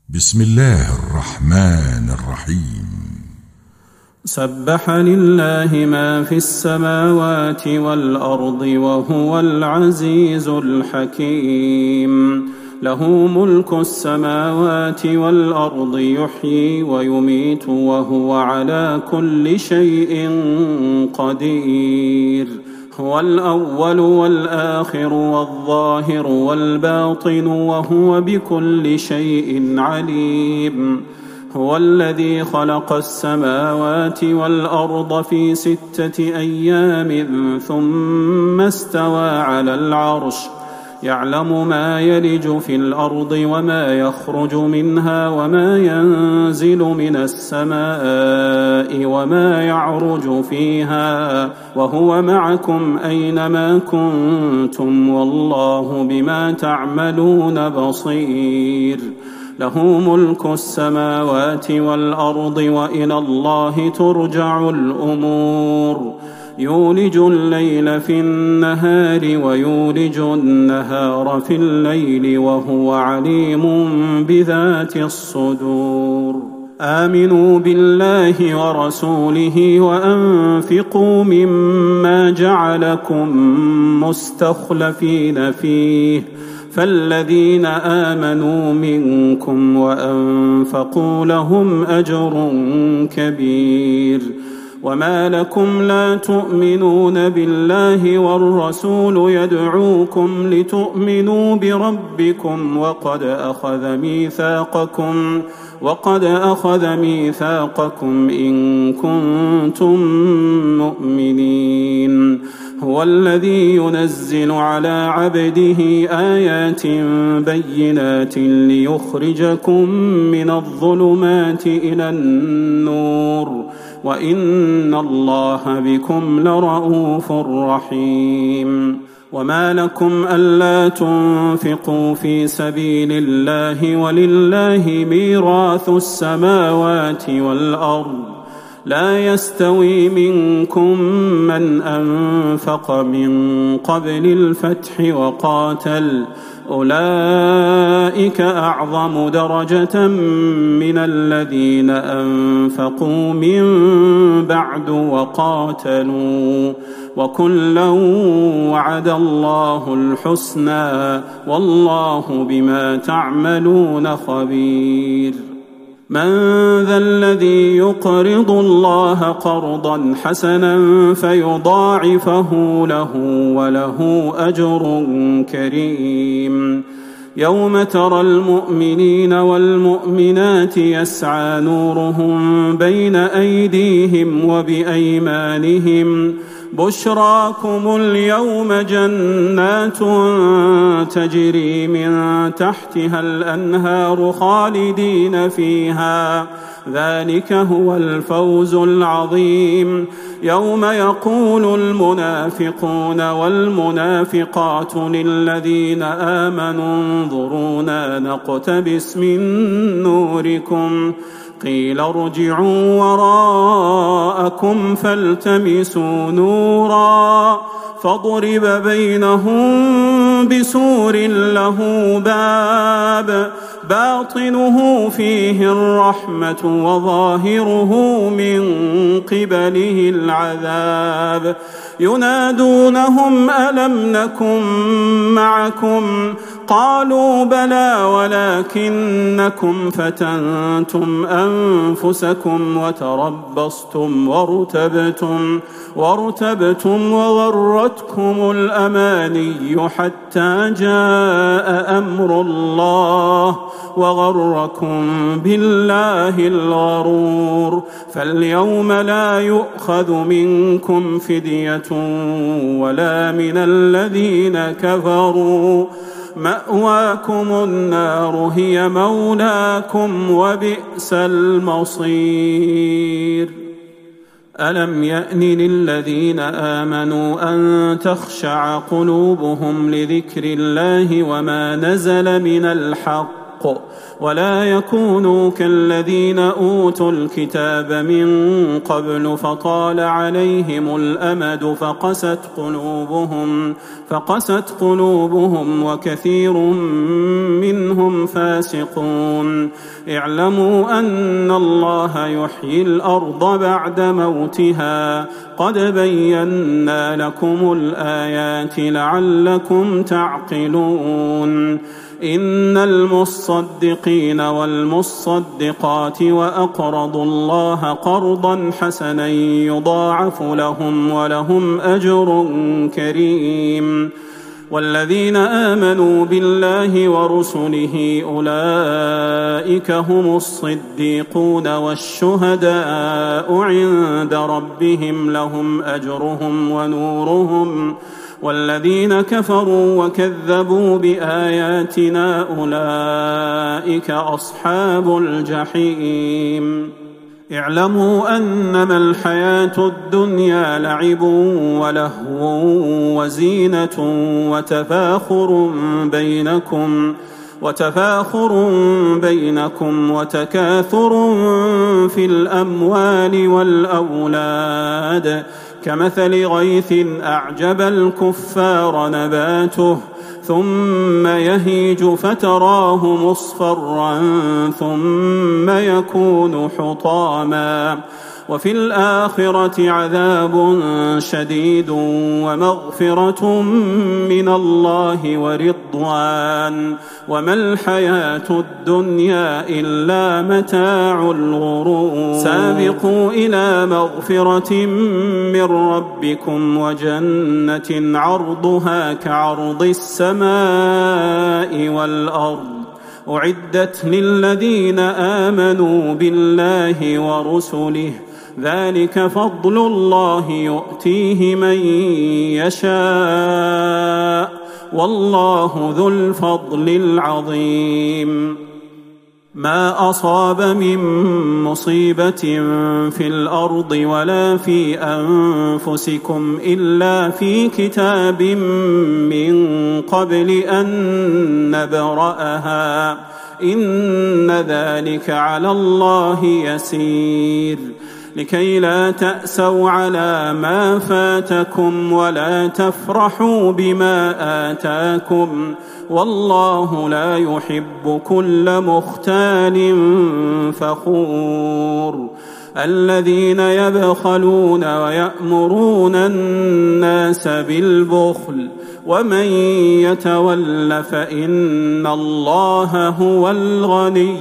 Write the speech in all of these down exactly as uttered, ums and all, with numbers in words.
بسم الله الرحمن الرحيم. سبح لله ما في السماوات والأرض وهو العزيز الحكيم. له ملك السماوات والأرض يحيي ويميت وهو على كل شيء قدير. هو الأول والآخر والظاهر والباطن وهو بكل شيء عليم. هو الذي خلق السماوات والأرض في ستة أيام ثم استوى على العرش يعلم ما يلج في الأرض وما يخرج منها وما ينزل من السماء وما يعرج فيها وهو معكم أينما كنتم والله بما تعملون بصير. له ملك السماوات والأرض وإلى الله ترجع الأمور. يولج الليل في النهار ويولج النهار في الليل وهو عليم بذات الصدور. آمنوا بالله ورسوله وأنفقوا مما جعلكم مستخلفين فيه فالذين آمنوا منكم وأنفقوا لهم أجر كبير. وما لكم لا تؤمنون بالله والرسول يدعوكم لتؤمنوا بربكم وقد أخذ ميثاقكم وقد أخذ ميثاقكم إن كنتم مؤمنين. هو الذي ينزل على عبده آيات بينات ليخرجكم من الظلمات إلى النور وإن الله بكم لرءوف رحيم. وما لكم ألا تنفقوا في سبيل الله ولله ميراث السماوات والأرض لا يستوي منكم من أنفق من قبل الفتح وقاتل أولئك أعظم درجة من الذين أنفقوا من بعد وقاتلوا وكلا وعد الله الحسنى والله بما تعملون خبير. من ذا الذي يقرض الله قرضا حسنا فيضاعفه له وله أجر كريم. يوم ترى المؤمنين والمؤمنات يسعى نورهم بين أيديهم وبأيمانهم بشراكم اليوم جنات تجري من تحتها الأنهار خالدين فيها ذلك هو الفوز العظيم. يوم يقول المنافقون والمنافقات للذين آمنوا انظرونا نقتبس من نوركم قيل ارجعوا وراءكم فالتمسوا نورا فضرب بينهم بسور له باب باطنه فيه الرحمة وظاهره من قبله العذاب. ينادونهم ألم نكن معكم قالوا بلى ولكنكم فتنتم أنفسكم وتربصتم وارتبتم وارتبتم وغرتكم الأماني حتى جاء أمر الله وغركم بالله الغرور. فاليوم لا يؤخذ منكم فدية ولا من الذين كفروا مأواكم النار هي مولاكم وبئس المصير. ألم يأن للذين آمنوا أن تخشع قلوبهم لذكر الله وما نزل من الحق ولا يكونوا كالذين أوتوا الكتاب من قبل فطال عليهم الأمد فقست قلوبهم فقست قلوبهم وكثير منهم منهم فاسقون اعلموا أن الله يحيي الأرض بعد موتها قد بينا لكم الآيات لعلكم تعقلون إن المصدقين والمصدقات وأقرضوا الله قرضا حسنا يضاعف لهم ولهم أجر كريم والذين آمنوا بالله ورسله أولئك هم الصديقون والشهداء عند ربهم لهم أجرهم ونورهم والذين كفروا وكذبوا بآياتنا أولئك أصحاب الجحيم اعلموا أنما الحياة الدنيا لعب ولهو وزينة وتفاخر بينكم وتفاخر بينكم وتكاثر في الأموال والأولاد كمثل غيث أعجب الكفار نباته ثم يهيج فتراه مصفرا ثم يكون حطاما وفي الآخرة عذاب شديد ومغفرة من الله ورضوان وما الحياة الدنيا إلا متاع الغرور سابقوا إلى مغفرة من ربكم وجنة عرضها كعرض السماء والأرض أعدت للذين آمنوا بالله ورسله ذلك فضل الله يؤتيه من يشاء والله ذو الفضل العظيم ما أصاب من مصيبة في الأرض ولا في أنفسكم إلا في كتاب من قبل أن نبرأها إن ذلك على الله يسير لكي لا تأسوا على ما فاتكم ولا تفرحوا بما آتاكم والله لا يحب كل مختال فخور الذين يبخلون ويأمرون الناس بالبخل ومن يتول فإن الله هو الغني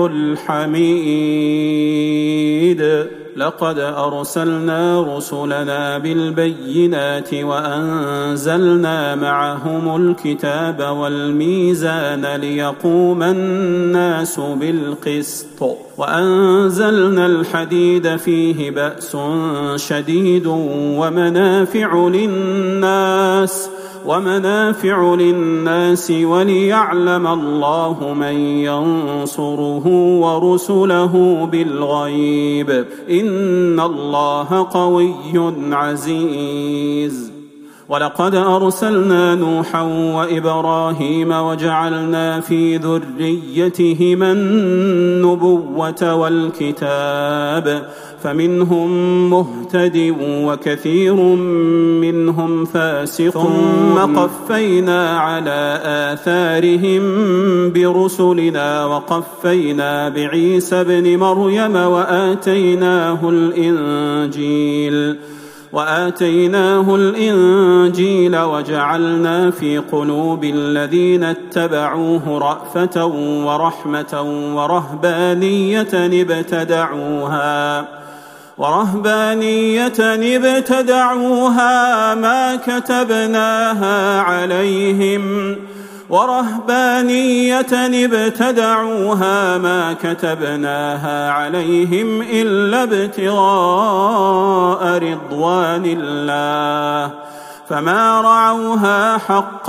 الحميد لقد أرسلنا رسلنا بالبينات وأنزلنا معهم الكتاب والميزان ليقوم الناس بالقسط وأنزلنا الحديد فيه بأس شديد ومنافع للناس ومنافع للناس وليعلم الله من ينصره ورسله بالغيب إن الله قوي عزيز ولقد أرسلنا نوحا وإبراهيم وجعلنا في ذريتهما النبوة والكتاب فمنهم مهتد وكثير منهم فاسق ثم قفينا على آثارهم برسلنا وقفينا بعيسى ابن مريم وآتيناه الإنجيل وآتيناه الإنجيل وجعلنا في قلوب الذين اتبعوه رأفة ورحمة ورهبانية ابتدعوها ورهبانية ابتدعوها ما كتبناها عليهم ورهبانية ابتدعوها ما كتبناها عليهم إلا ابتغاء رضوان الله فما رعوها حق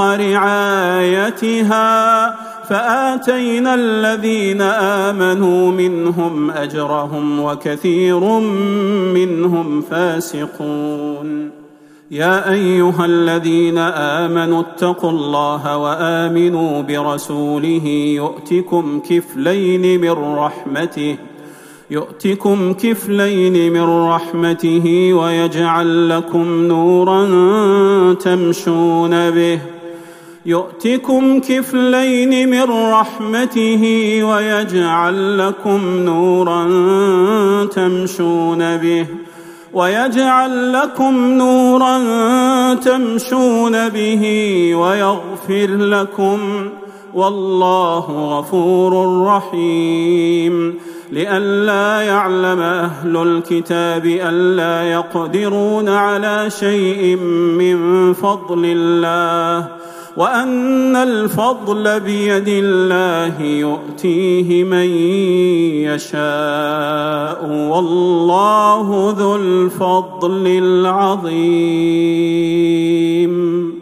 رعايتها فآتينا الذين آمنوا منهم أجرهم وكثير منهم فاسقون يا أيها الذين آمنوا اتقوا الله وآمنوا برسوله يؤتكم كفلين من رحمته يؤتكم كفلين من رحمته ويجعل لكم نورا تمشون به يؤتكم كفلين من رحمته ويجعل لكم نورا تمشون به ويجعل لكم نورا تمشون به ويغفر لكم والله غفور رحيم. لئلا يعلم أهل الكتاب ألا يقدرون على شيء من فضل الله وأن الفضل بيد الله يؤتيه من يشاء والله ذو الفضل العظيم.